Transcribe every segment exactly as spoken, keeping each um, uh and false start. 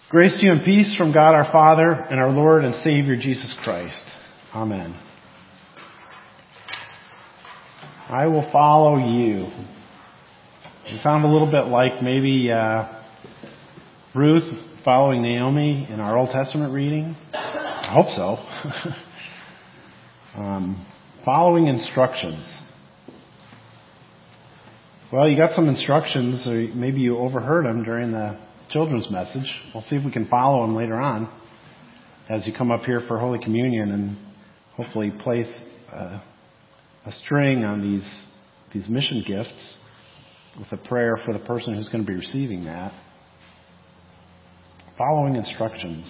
Grace to you and peace from God our Father and our Lord and Savior Jesus Christ. Amen. I will follow you. It sound a little bit like maybe uh, Ruth following Naomi in our Old Testament reading. I hope so. um, following instructions. Well, you got some instructions, or maybe you overheard them during the children's message. We'll see if we can follow them later on as you come up here for Holy Communion and hopefully place uh, a string on these these mission gifts with a prayer for the person who's going to be receiving that. Following instructions.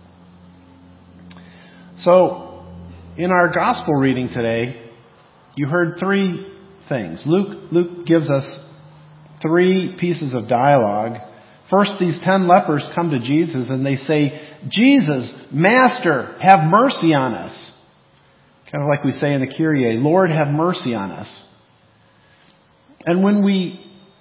So, in our gospel reading today, you heard three things. Luke Luke gives us three pieces of dialogue. First, these ten lepers come to Jesus and they say, Jesus, Master, have mercy on us. Kind of like we say in the Kyrie, Lord, have mercy on us. And when we,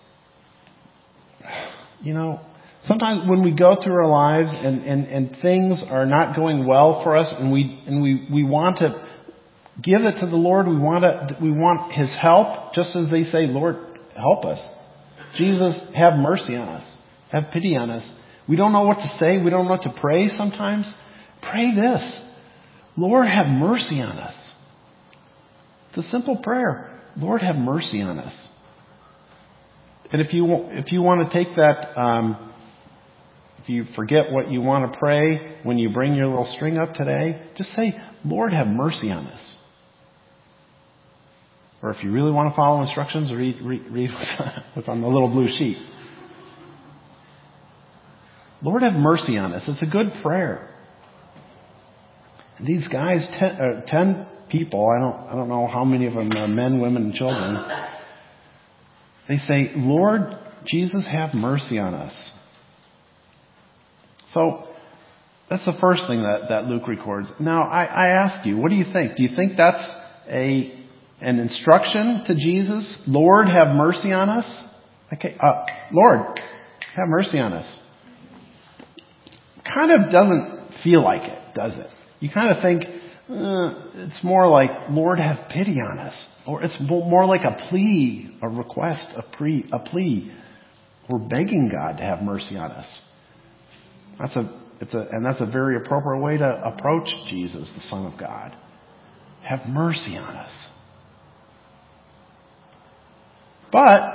you know, sometimes when we go through our lives and, and, and things are not going well for us and we and we, we want to give it to the Lord, we want to, we want His help, just as they say, Lord, help us. Jesus, have mercy on us. Have pity on us. We don't know what to say. We don't know what to pray sometimes. Pray this. Lord, have mercy on us. It's a simple prayer. Lord, have mercy on us. And if you if you want to take that, um, if you forget what you want to pray when you bring your little string up today, just say, Lord, have mercy on us. Or if you really want to follow instructions, read, read, read what's on the little blue sheet. Lord, have mercy on us. It's a good prayer. These guys, ten, uh, ten people, I don't, I don't know how many of them are men, women, and children. They say, Lord Jesus, have mercy on us. So, that's the first thing that, that Luke records. Now, I, I ask you, what do you think? Do you think that's a an instruction to Jesus? Lord, have mercy on us? Okay, uh, Lord, have mercy on us. Kind of doesn't feel like it, does it? You kind of think, uh, it's more like, Lord, have pity on us. Or it's more like a plea, a request, a, pre, a plea. We're begging God to have mercy on us. That's a, it's a, and that's a very appropriate way to approach Jesus, the Son of God. Have mercy on us. But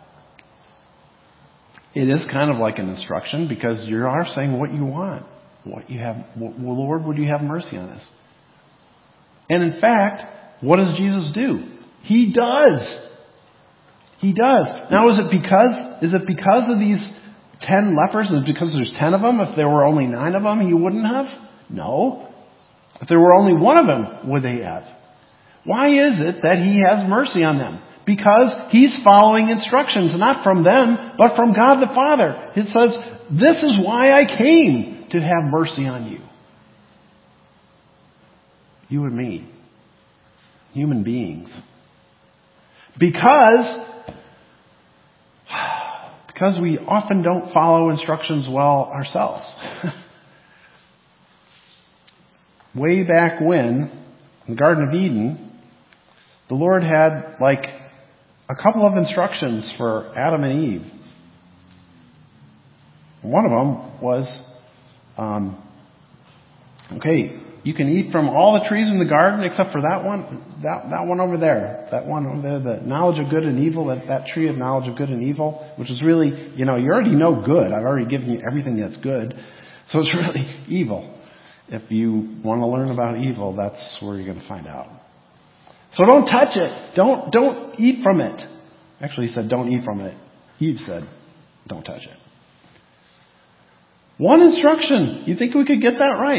it is kind of like an instruction because you are saying what you want. What you have, well, Lord, would you have mercy on us? And in fact, what does Jesus do? He does. He does. Now, is it because is it because of these ten lepers? Is it because there's ten of them? If there were only nine of them, He wouldn't have? No. If there were only one of them, would He have? Why is it that He has mercy on them? Because He's following instructions, not from them, but from God the Father. It says, this is why I came, to have mercy on you. You and me. Human beings. Because, because we often don't follow instructions well ourselves. Way back when, in the Garden of Eden, the Lord had like a couple of instructions for Adam and Eve. One of them was, um, okay, you can eat from all the trees in the garden except for that one, that that one over there, that one over there, the knowledge of good and evil, that, that tree of knowledge of good and evil, which is really, you know, you already know good. I've already given you everything that's good. So it's really evil. If you want to learn about evil, that's where you're going to find out. So don't touch it. Don't don't eat from it. Actually, He said, don't eat from it. Eve said, don't touch it. One instruction. You think we could get that right?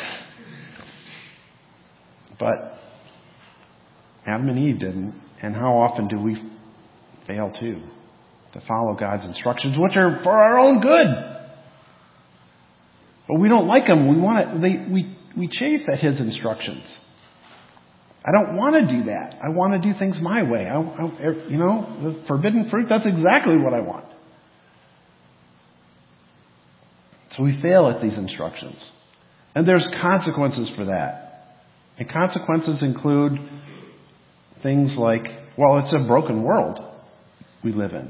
But Adam and Eve didn't. And how often do we fail too? To follow God's instructions, which are for our own good. But we don't like them. We want to, they, we, we chafe at His instructions. I don't want to do that. I want to do things my way. I, I, you know, the forbidden fruit, that's exactly what I want. So we fail at these instructions. And there's consequences for that. And consequences include things like, well, it's a broken world we live in.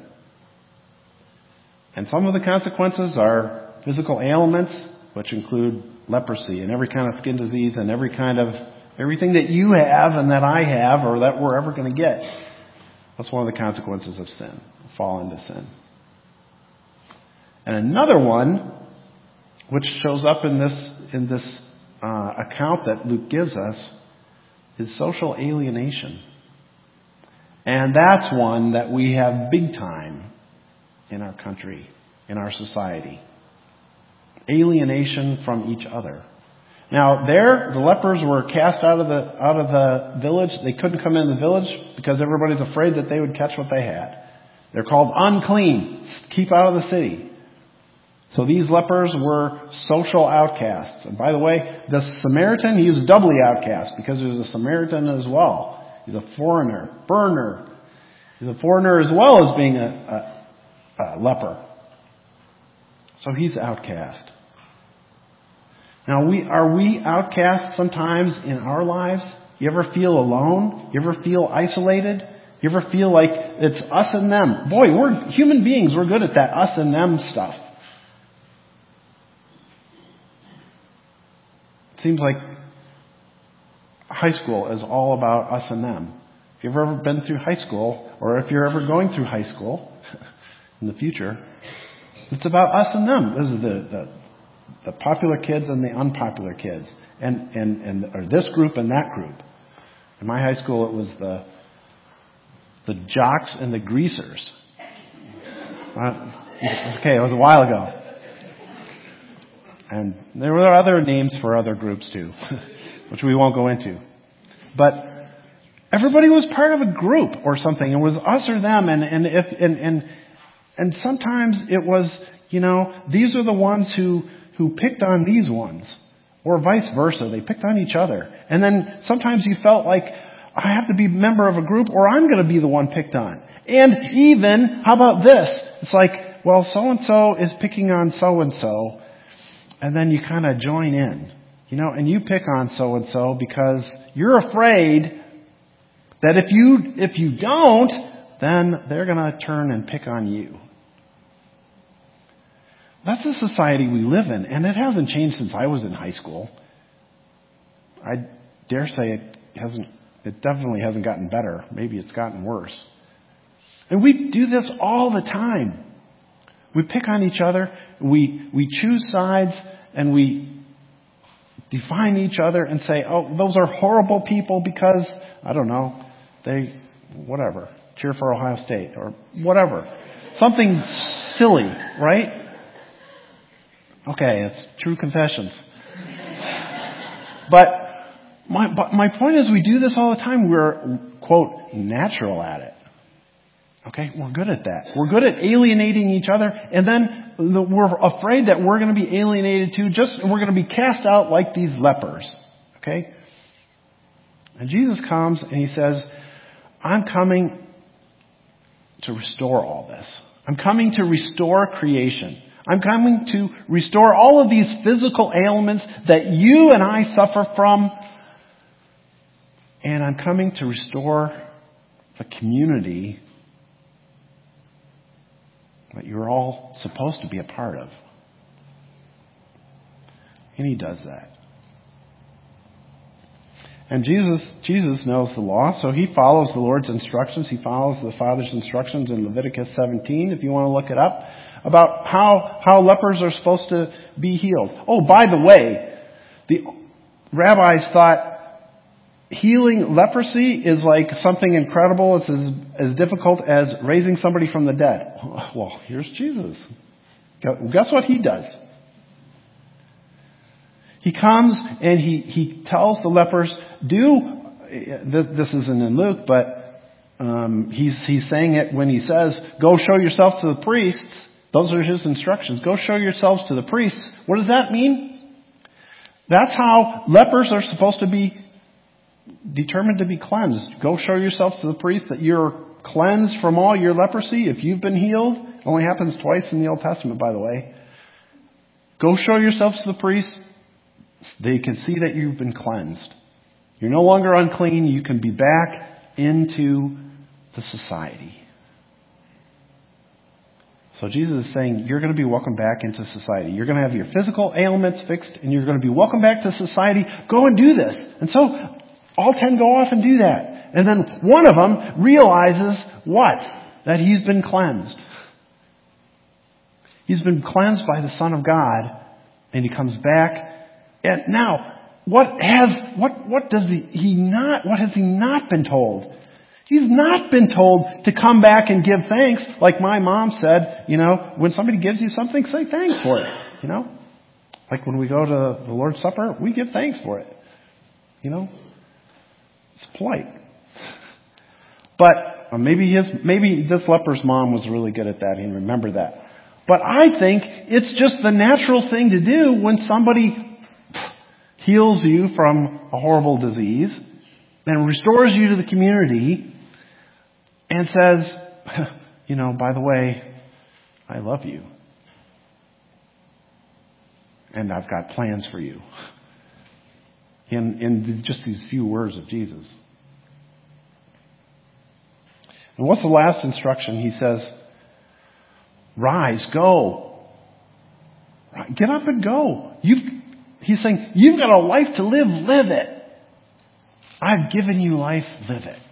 And some of the consequences are physical ailments, which include leprosy and every kind of skin disease and every kind of, everything that you have and that I have or that we're ever going to get. That's one of the consequences of sin, fall into sin. And another one, which shows up in this, in this uh, account that Luke gives us, is social alienation. And that's one that we have big time in our country, in our society. Alienation from each other. Now, there, the lepers were cast out of the out of the village. They couldn't come in the village because everybody's afraid that they would catch what they had. They're called unclean. Keep out of the city. So these lepers were social outcasts. And by the way, the Samaritan, he was doubly outcast because he was a Samaritan as well. He's a foreigner, burner. He's a foreigner as well as being a, a, a leper. So he's outcast. Now, we are we outcasts sometimes in our lives? You ever feel alone? You ever feel isolated? You ever feel like it's us and them? Boy, we're human beings. We're good at that us and them stuff. It seems like high school is all about us and them. If you've ever been through high school, or if you're ever going through high school in the future, it's about us and them. This is the, the, the popular kids and the unpopular kids. And, and, and or this group and that group. In my high school, it was the the jocks and the greasers. Uh, okay, it was a while ago. And there were other names for other groups too, which we won't go into. But everybody was part of a group or something. It was us or them. And, and, if, and, and, and sometimes it was, you know, these are the ones who, who picked on these ones. Or vice versa. They picked on each other. And then sometimes you felt like, I have to be a member of a group or I'm going to be the one picked on. And even, how about this? It's like, well, so-and-so is picking on so-and-so. And then you kind of join in. You know, and you pick on so-and-so because you're afraid that if you, if you don't, then they're going to turn and pick on you. That's the society we live in, and it hasn't changed since I was in high school. I dare say it hasn't, it definitely hasn't gotten better. Maybe it's gotten worse. And we do this all the time. We pick on each other, we, we choose sides, and we define each other and say, oh, those are horrible people because, I don't know, they, whatever, cheer for Ohio State, or whatever. Something silly, right? Okay, it's true confessions. But my but my point is we do this all the time. We're, quote, natural at it. Okay, we're good at that. We're good at alienating each other, and then the, we're afraid that we're going to be alienated too, just and we're going to be cast out like these lepers. Okay? And Jesus comes and he says, I'm coming to restore all this. I'm coming to restore creation. I'm coming to restore all of these physical ailments that you and I suffer from. And I'm coming to restore the community that you're all supposed to be a part of. And he does that. And Jesus, Jesus knows the law, so he follows the Lord's instructions. He follows the Father's instructions in Leviticus seventeen, if you want to look it up, about how, how lepers are supposed to be healed. Oh, by the way, the rabbis thought healing leprosy is like something incredible. It's as, as difficult as raising somebody from the dead. Well, here's Jesus. Guess what he does? He comes and he, he tells the lepers, do, this isn't in Luke, but um, he's, he's saying it when he says, go show yourself to the priests. Those are his instructions. Go show yourselves to the priests. What does that mean? That's how lepers are supposed to be determined to be cleansed. Go show yourselves to the priest that you're cleansed from all your leprosy. If you've been healed, it only happens twice in the Old Testament, by the way. Go show yourselves to the priest. They can see that you've been cleansed. You're no longer unclean. You can be back into the society. So Jesus is saying, you're going to be welcomed back into society. You're going to have your physical ailments fixed, and you're going to be welcomed back to society. Go and do this. And so all ten go off and do that. And then one of them realizes what? That he's been cleansed. He's been cleansed by the Son of God, and he comes back. And now, what has what what does he, he not? What has he not been told? He's not been told to come back and give thanks, like my mom said. You know, when somebody gives you something, say thanks for it. You know, like when we go to the Lord's Supper, we give thanks for it. You know, it's polite. But uh, maybe his maybe this leper's mom was really good at that. He remembered that. But I think it's just the natural thing to do when somebody heals you from a horrible disease and restores you to the community and says, you know, by the way, I love you. And I've got plans for you. In, in just these few words of Jesus. And what's the last instruction? He says, rise, go. Get up and go. You've, he's saying, you've got a life to live, live it. I've given you life, live it.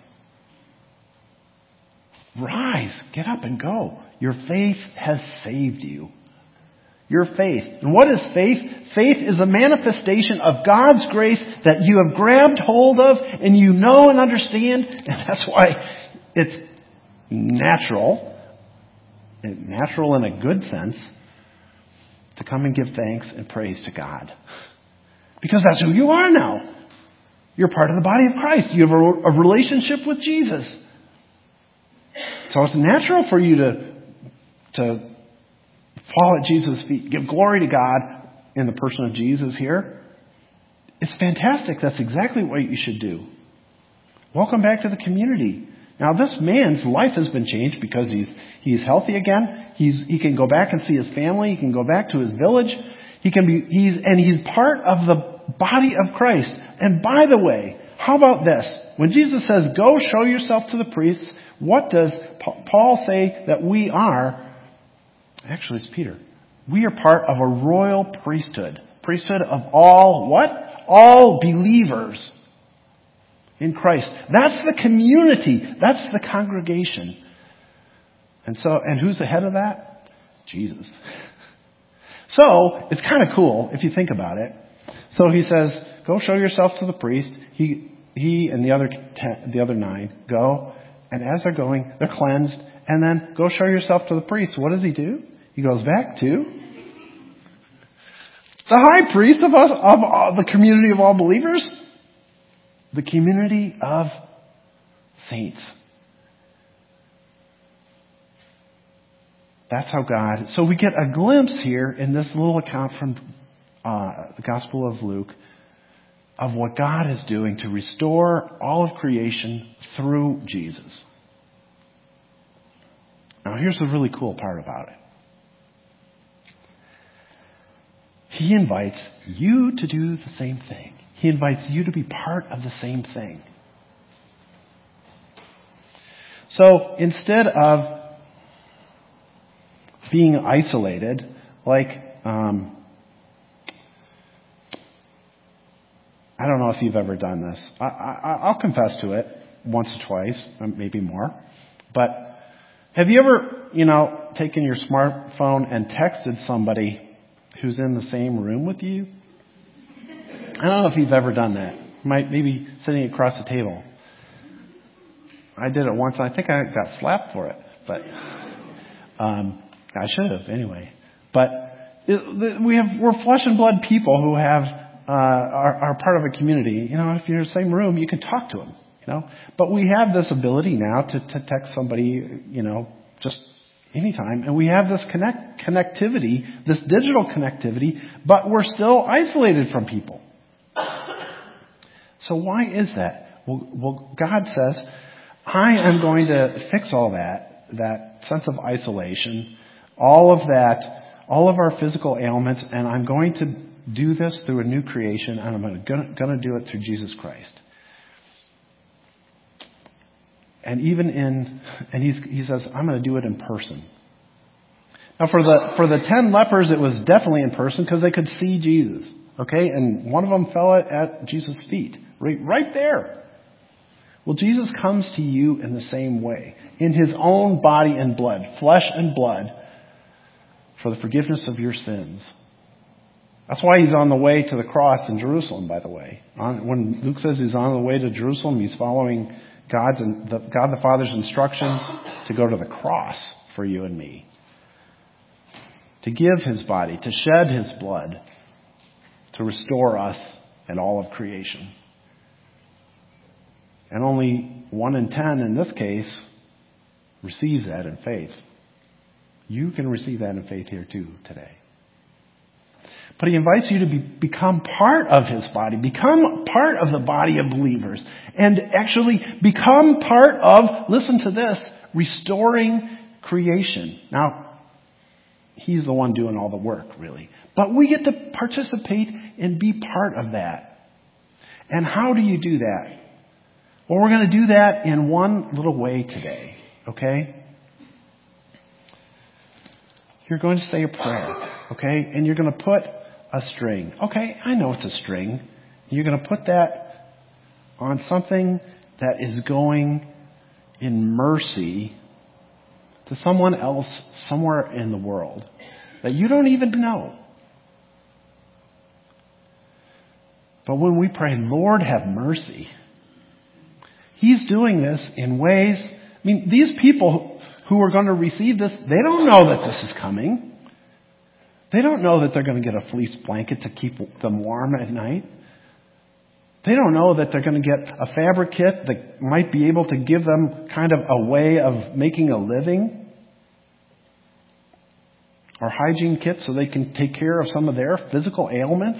Rise, get up and go. Your faith has saved you. Your faith. And what is faith? Faith is a manifestation of God's grace that you have grabbed hold of and you know and understand. And that's why it's natural, natural in a good sense, to come and give thanks and praise to God. Because that's who you are now. You're part of the body of Christ. You have a, a relationship with Jesus. So it's natural for you to, to fall at Jesus' feet, give glory to God in the person of Jesus here. It's fantastic. That's exactly what you should do. Welcome back to the community. Now, this man's life has been changed because he's he's healthy again. He's he can go back and see his family. He can go back to his village. He can be he's and he's part of the body of Christ. And by the way, how about this? When Jesus says, "Go show yourself to the priests," what does Paul say that we are? Actually, it's Peter. We are part of a royal priesthood. Priesthood of all what? All believers in Christ. That's the community. That's the congregation. And so, and who's the head of that? Jesus. So, it's kind of cool if you think about it. So he says, go show yourself to the priest. He, he and the other ten, the other nine go, and as they're going, they're cleansed. And then go show yourself to the priest. What does he do? He goes back to the high priest of us, of all, the community of all believers, the community of saints. That's how God. So we get a glimpse here in this little account from uh, the Gospel of Luke of what God is doing to restore all of creation through Jesus. Now, here's the really cool part about it. He invites you to do the same thing. He invites you to be part of the same thing. So instead of being isolated, like, um, I don't know if you've ever done this. I, I, I'll confess to it once or twice, maybe more. But have you ever, you know, taken your smartphone and texted somebody who's in the same room with you? I don't know if you've ever done that. Might maybe sitting across the table. I did it once. And I think I got slapped for it, but um, I should have anyway. But it, we have we're flesh and blood people who have uh, are, are part of a community. You know, if you're in the same room, you can talk to them. You know, but we have this ability now to, to text somebody. You know, just anytime, and we have this connect connectivity, this digital connectivity, but we're still isolated from people. So why is that? Well, well, God says, I am going to fix all that, that sense of isolation, all of that, all of our physical ailments, and I'm going to do this through a new creation, and I'm going to do it through Jesus Christ. And even in, and he's, he says, I'm going to do it in person. Now, for the for the ten lepers, it was definitely in person because they could see Jesus. Okay, and one of them fell at, at Jesus' feet, right, right there. Well, Jesus comes to you in the same way, in His own body and blood, flesh and blood, for the forgiveness of your sins. That's why He's on the way to the cross in Jerusalem, by the way. On, when Luke says He's on the way to Jerusalem, He's following God's and the, God the Father's instructions to go to the cross for you and me. To give His body, to shed His blood, to restore us and all of creation. And only one in ten in this case receives that in faith. You can receive that in faith here too today. But He invites you to be, become part of His body, become part of the body of believers, and actually become part of, listen to this, restoring creation. Now, He's the one doing all the work, really. But we get to participate and be part of that. And how do you do that? Well, we're going to do that in one little way today, okay? You're going to say a prayer, okay? And you're going to put a string. Okay, I know it's a string. You're going to put that on something that is going in mercy to someone else somewhere in the world that you don't even know. But when we pray, Lord, have mercy, He's doing this in ways, I mean, these people who are going to receive this, they don't know that this is coming. They don't know that they're going to get a fleece blanket to keep them warm at night. They don't know that they're going to get a fabric kit that might be able to give them kind of a way of making a living. Or hygiene kits so they can take care of some of their physical ailments.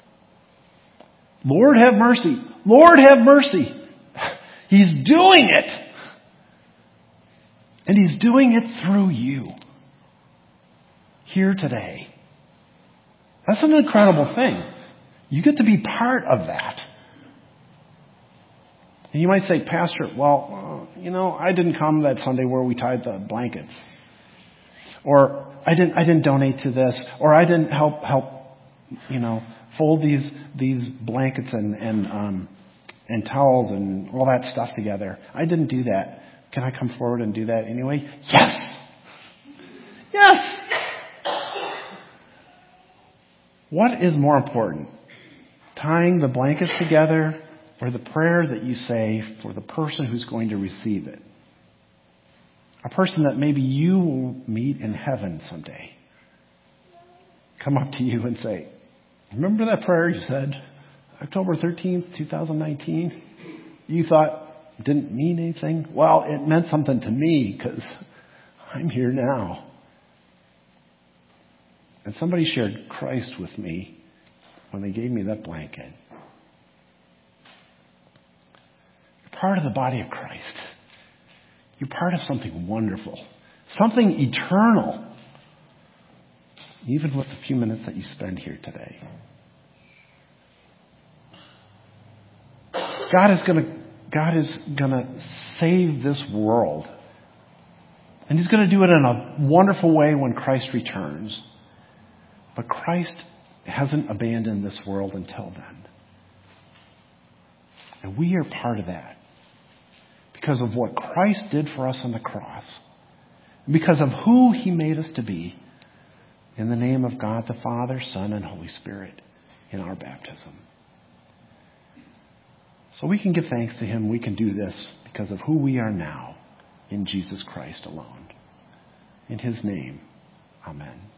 Lord, have mercy. Lord, have mercy. He's doing it. And He's doing it through you. Here today. That's an incredible thing. You get to be part of that. And you might say, Pastor, well, uh, you know, I didn't come that Sunday where we tied the blankets. Or I didn't I didn't donate to this, or I didn't help help you know, fold these these blankets and, and um and towels and all that stuff together. I didn't do that. Can I come forward and do that anyway? Yes! Yes! What is more important? Tying the blankets together or the prayer that you say for the person who's going to receive it? A person that maybe you will meet in heaven someday. Come up to you and say, remember that prayer you said October thirteenth, twenty nineteen? You thought it didn't mean anything? Well, it meant something to me because I'm here now. And somebody shared Christ with me when they gave me that blanket. You're part of the body of Christ. You're part of something wonderful, something eternal, even with the few minutes that you spend here today. God is going to God is going to save this world. And He's going to do it in a wonderful way when Christ returns. But Christ hasn't abandoned this world until then. And we are part of that. Because of what Christ did for us on the cross. Because of who He made us to be. In the name of God the Father, Son, and Holy Spirit. In our baptism. So we can give thanks to Him. We can do this because of who we are now. In Jesus Christ alone. In His name. Amen.